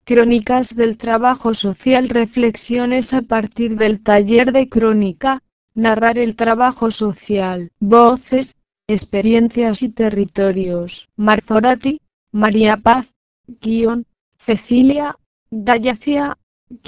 Crónicas del trabajo social. Reflexiones a partir del taller de crónica. Narrar el trabajo social. Voces, experiencias y territorios. Marzorati, María Paz, Cecilia, Dayacia,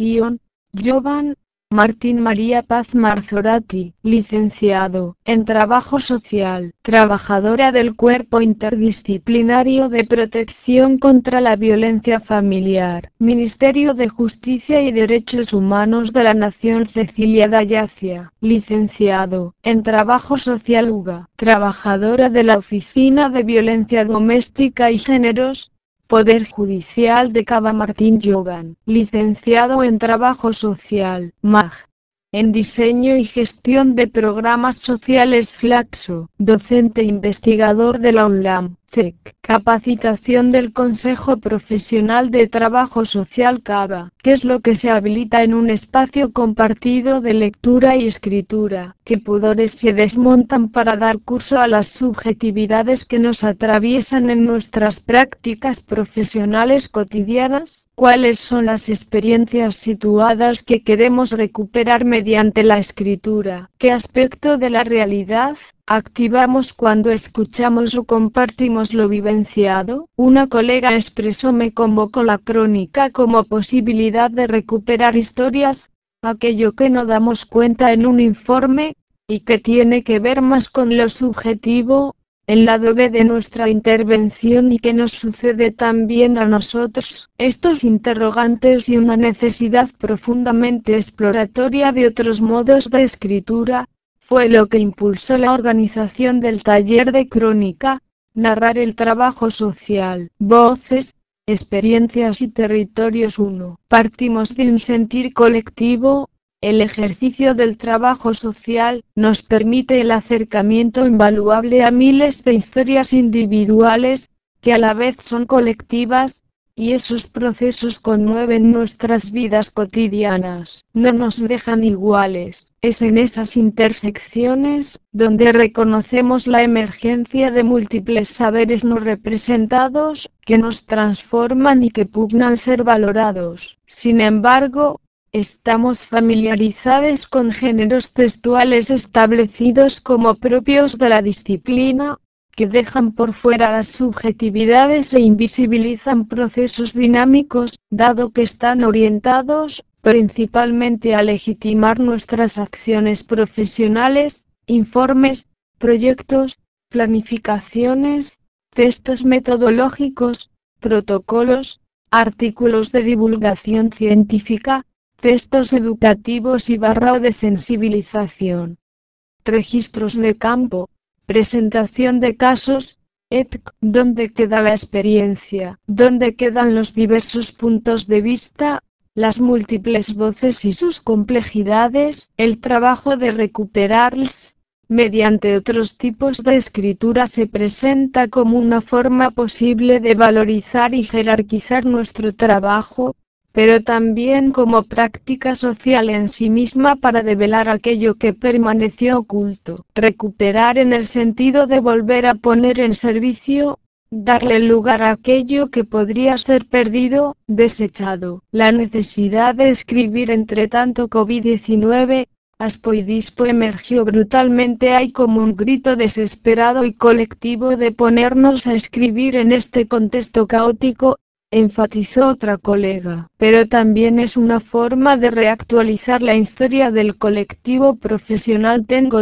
Jovan, Martín María Paz Marzorati, licenciado en Trabajo Social, trabajadora del Cuerpo Interdisciplinario de Protección contra la Violencia Familiar, Ministerio de Justicia y Derechos Humanos de la Nación. Cecilia Dayacia, licenciado en Trabajo Social UBA, trabajadora de la Oficina de Violencia Doméstica y Géneros, Poder Judicial de Cava. Martín Jovan, licenciado en Trabajo Social, MAG. En Diseño y Gestión de Programas Sociales. Flaxo, docente investigador de la UNLAM, SEC. Capacitación del Consejo Profesional de Trabajo Social CABA, que es lo que se habilita en un espacio compartido de lectura y escritura. ¿Qué pudores se desmontan para dar curso a las subjetividades que nos atraviesan en nuestras prácticas profesionales cotidianas? ¿Cuáles son las experiencias situadas que queremos recuperar mediante la escritura? ¿Qué aspecto de la realidad activamos cuando escuchamos o compartimos lo vivenciado? Una colega expresó: me convocó la crónica como posibilidad de recuperar historias, aquello que no damos cuenta en un informe, y que tiene que ver más con lo subjetivo, el lado B de nuestra intervención, y que nos sucede también a nosotros. Estos interrogantes y una necesidad profundamente exploratoria de otros modos de escritura, fue lo que impulsó la organización del taller de crónica, narrar el trabajo social. Voces, experiencias y territorios. 1. Partimos de un sentir colectivo. El ejercicio del trabajo social nos permite el acercamiento invaluable a miles de historias individuales, que a la vez son colectivas, y esos procesos conmueven nuestras vidas cotidianas, no nos dejan iguales. Es en esas intersecciones donde reconocemos la emergencia de múltiples saberes no representados, que nos transforman y que pugnan ser valorados. Sin embargo, estamos familiarizados con géneros textuales establecidos como propios de la disciplina, que dejan por fuera las subjetividades e invisibilizan procesos dinámicos, dado que están orientados, principalmente a legitimar nuestras acciones profesionales, informes, proyectos, planificaciones, textos metodológicos, protocolos, artículos de divulgación científica, textos educativos y o de sensibilización. Registros de campo, presentación de casos, etc. ¿Dónde queda la experiencia? ¿Dónde quedan los diversos puntos de vista, las múltiples voces y sus complejidades? El trabajo de recuperarlas, mediante otros tipos de escritura, se presenta como una forma posible de valorizar y jerarquizar nuestro trabajo, pero también como práctica social en sí misma para develar aquello que permaneció oculto. Recuperar en el sentido de volver a poner en servicio, darle lugar a aquello que podría ser perdido, desechado. La necesidad de escribir entre tanto COVID-19, aspo y dispo emergió brutalmente. Hay como un grito desesperado y colectivo de ponernos a escribir en este contexto caótico, enfatizó otra colega. Pero también es una forma de reactualizar la historia del colectivo profesional. Tengo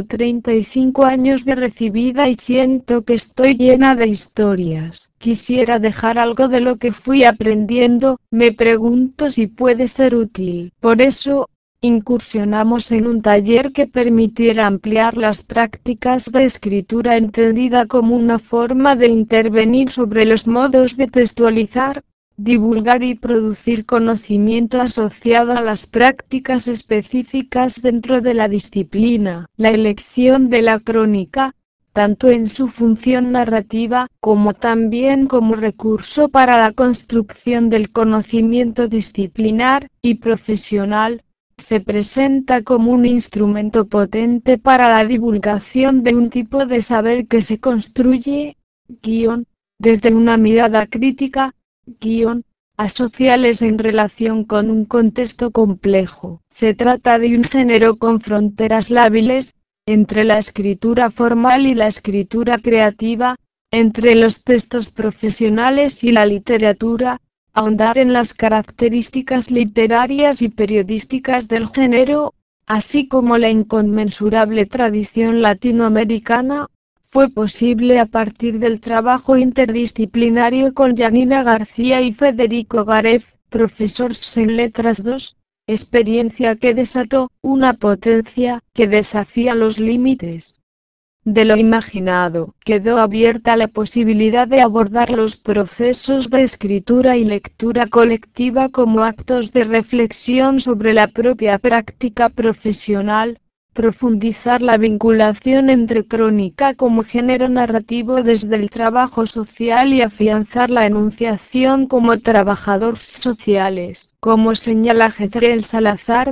35 años de recibida y siento que estoy llena de historias. Quisiera dejar algo de lo que fui aprendiendo. Me pregunto si puede ser útil. Por eso, incursionamos en un taller que permitiera ampliar las prácticas de escritura, entendida como una forma de intervenir sobre los modos de textualizar, divulgar y producir conocimiento asociado a las prácticas específicas dentro de la disciplina. La elección de la crónica, tanto en su función narrativa, como también como recurso para la construcción del conocimiento disciplinar y profesional, se presenta como un instrumento potente para la divulgación de un tipo de saber que se construye, desde una mirada crítica, asociales en relación con un contexto complejo. Se trata de un género con fronteras lábiles, entre la escritura formal y la escritura creativa, entre los textos profesionales y la literatura, ahondar en las características literarias y periodísticas del género, así como la inconmensurable tradición latinoamericana, fue posible a partir del trabajo interdisciplinario con Janina García y Federico Garef, profesores en Letras 2, experiencia que desató una potencia que desafía los límites de lo imaginado. Quedó abierta la posibilidad de abordar los procesos de escritura y lectura colectiva como actos de reflexión sobre la propia práctica profesional, profundizar la vinculación entre crónica como género narrativo desde el trabajo social y afianzar la enunciación como trabajadores sociales. Como señala Jezreel Salazar,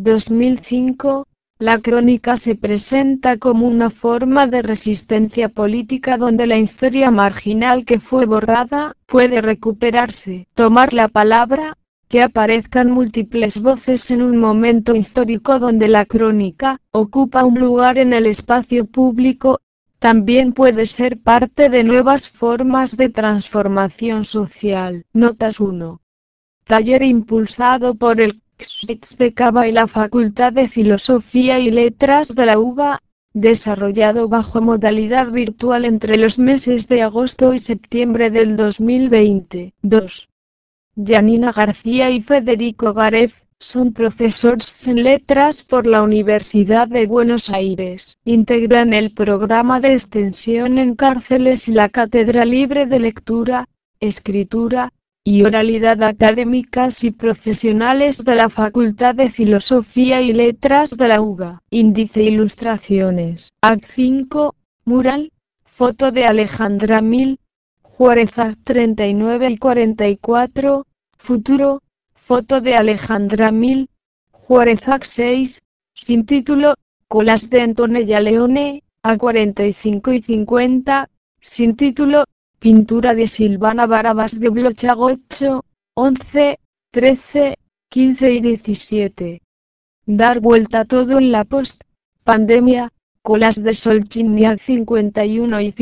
2005, la crónica se presenta como una forma de resistencia política donde la historia marginal que fue borrada puede recuperarse, tomar la palabra, que aparezcan múltiples voces en un momento histórico donde la crónica ocupa un lugar en el espacio público. También puede ser parte de nuevas formas de transformación social. Notas 1. Taller impulsado por el CSIC de Cava y la Facultad de Filosofía y Letras de la UBA, desarrollado bajo modalidad virtual entre los meses de agosto y septiembre del 2020. 2. Janina García y Federico Garef son profesores en letras por la Universidad de Buenos Aires. Integran el programa de extensión en cárceles y la Cátedra Libre de Lectura, Escritura y Oralidad académicas y profesionales de la Facultad de Filosofía y Letras de la UBA. Índice Ilustraciones. Act 5, Mural, foto de Alejandra Mil, Juárez 39 y 44, Futuro, foto de Alejandra Mil, Juárez 6, sin título, Colas de Antonella Leone, A45 y 50, sin título, Pintura de Silvana Barabas de Blochago 8, 11, 13, 15 y 17. Dar vuelta todo en la post-pandemia, Colas de Solchiniak 51 y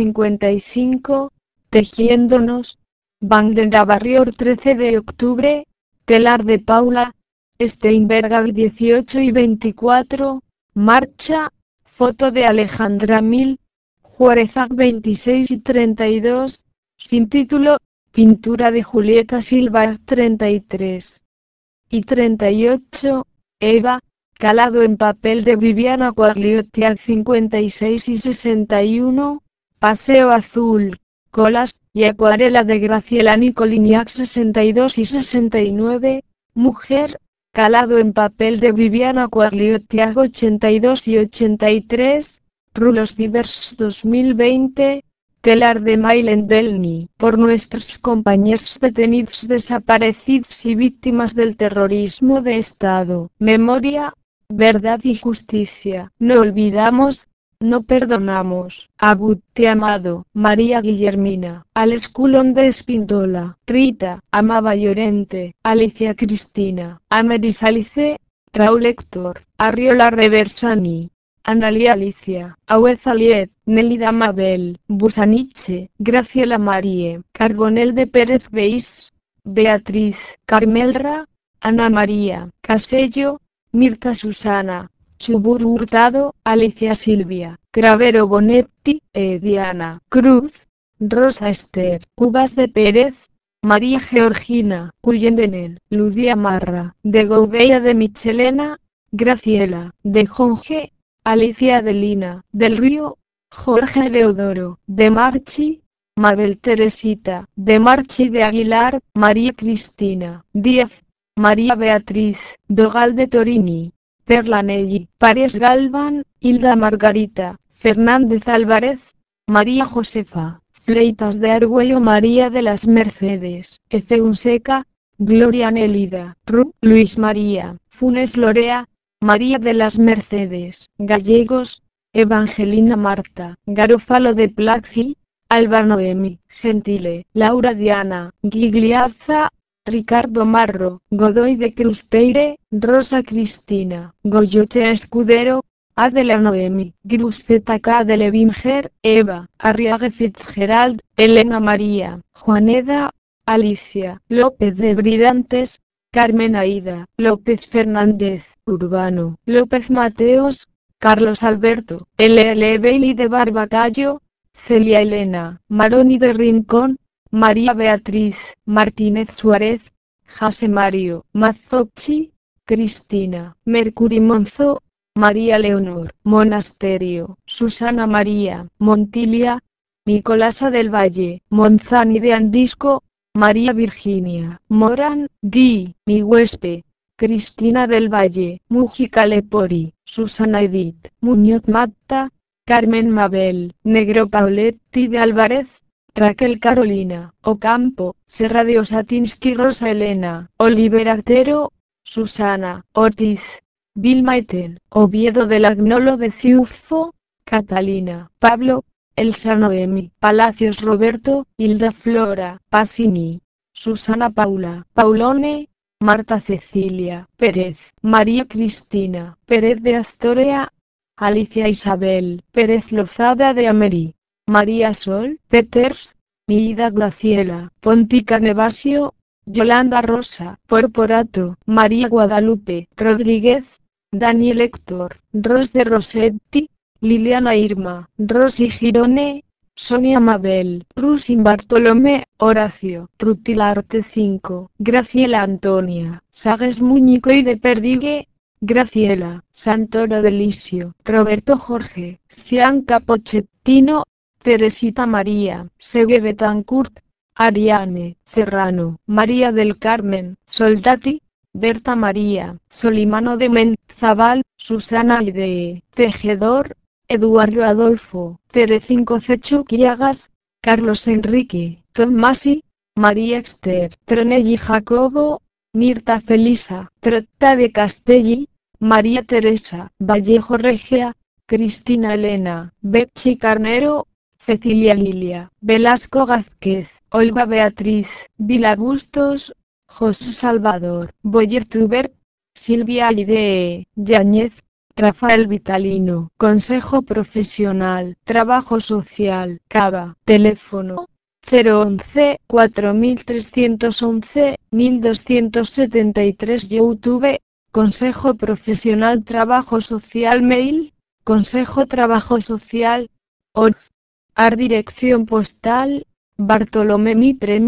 55, Tejiéndonos, Bandera Barrior 13 de octubre, Telar de Paula, Steinberg 18 y 24, Marcha, foto de Alejandra Mil, Juárez 26 y 32, sin título, Pintura de Julieta Silva 33 y 38, Eva, calado en papel de Viviana Quagliotti 56 y 61, Paseo Azul, Colas, y acuarela de Graciela Nicoliniak 62 y 69, Mujer, calado en papel de Viviana Quagliotti 82 y 83, Rulos Divers 2020, Telar de Mailen Delny, por nuestros compañeros detenidos desaparecidos y víctimas del terrorismo de Estado. Memoria, verdad y justicia. No olvidamos, no perdonamos. Abutte Amado, María Guillermina, Alex Culón de Espíndola, Rita, Amaba Llorente, Alicia Cristina, Ameris Alice, Raúl Héctor, Arriola Reversani, Analia Alicia, Auez Aliet, Nelida Mabel, Busaniche, Graciela Marie, Carbonel de Pérez Beis, Beatriz, Carmelra, Ana María, Casello, Mirta Susana, Chubur Hurtado, Alicia Silvia, Cravero Bonetti, Diana Cruz, Rosa Esther, Cubas de Pérez, María Georgina, Cuyendenel, Ludia Marra, de Gouveia de Michelena, Graciela, de Jonge, Alicia Adelina, del Río, Jorge Leodoro, de Marchi, Mabel Teresita, de Marchi de Aguilar, María Cristina, Díaz, María Beatriz, Dogal de Torini, Perla Nelly, Pares Galván, Hilda Margarita, Fernández Álvarez, María Josefa, Fleitas de Argüello María de las Mercedes, Efe Unseca, Gloria Nélida, Luis María, Funes Lorea, María de las Mercedes, Gallegos, Evangelina Marta, Garofalo de Plaxi, Alba Noemi, Gentile, Laura Diana, Gigliazza, Ricardo Marro, Godoy de Cruzpeire, Rosa Cristina, Goyoche Escudero, Adela Noemi, Gruzzetaka de Levinger, Eva, Arriague Fitzgerald, Elena María, Juaneda, Alicia, López de Bridantes, Carmen Aida, López Fernández, Urbano, López Mateos, Carlos Alberto, LL Bailey de Barbatallo, Celia Elena, Maroni de Rincón, María Beatriz, Martínez Suárez, Jase Mario, Mazzochi, Cristina, Mercury Monzo, María Leonor, Monasterio, Susana María, Montilia, Nicolasa del Valle, Monzani de Andisco, María Virginia, Morán, Di, Mi Huespe, Cristina del Valle, Mujica Lepori, Susana Edith, Muñoz Matta, Carmen Mabel, Negro Pauletti de Álvarez, Raquel Carolina, Ocampo, Serra de Osatinsky Rosa Elena, Oliver Artero, Susana, Ortiz, Vilma Eten, Oviedo del Agnolo de Ciufo, Catalina, Pablo, Elsa Noemi, Palacios Roberto, Hilda Flora, Pasini, Susana Paula, Paulone, Marta Cecilia, Pérez, María Cristina, Pérez de Astoria, Alicia Isabel, Pérez Lozada de Amerí, María Sol, Peters, Mida Graciela, Pontica Nevasio, Yolanda Rosa, Porporato, María Guadalupe, Rodríguez, Daniel Héctor, Ros de Rossetti, Liliana Irma, Rosy Girone, Sonia Mabel, Rusin Bartolomé, Horacio, Rutilarte 5, Graciela Antonia, Sagues Muñico y de Perdigue, Graciela, Santoro Delisio, Roberto Jorge, Cianca Pochettino, Teresita María, Segue Betancourt, Ariane, Serrano, María del Carmen, Soldati, Berta María, Solimano de Mentzabal, Susana Aide, Tejedor, Eduardo Adolfo, Tere5 Cechuquiagas, Carlos Enrique, Tomasi, María Exter, Tronelli Jacobo, Mirta Felisa, Trotta de Castelli, María Teresa, Vallejo Regia, Cristina Elena, Betsy Carnero, Cecilia Lilia, Velasco Gázquez, Olga Beatriz, Vila Bustos, José Salvador, Boyer Tuber, Silvia Aide, Yáñez, Rafael Vitalino, Consejo Profesional, Trabajo Social, Cava, teléfono 011 4311 1273 YouTube, Consejo Profesional Trabajo Social Mail, Consejo Trabajo Social, AR Dirección Postal, Bartolomé Mitre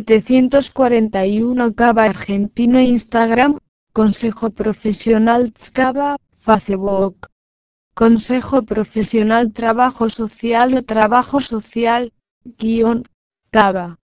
1741 Cava Argentino Instagram, Consejo Profesional Tzcava, Facebook. Consejo Profesional Trabajo Social o Trabajo Social, Cava.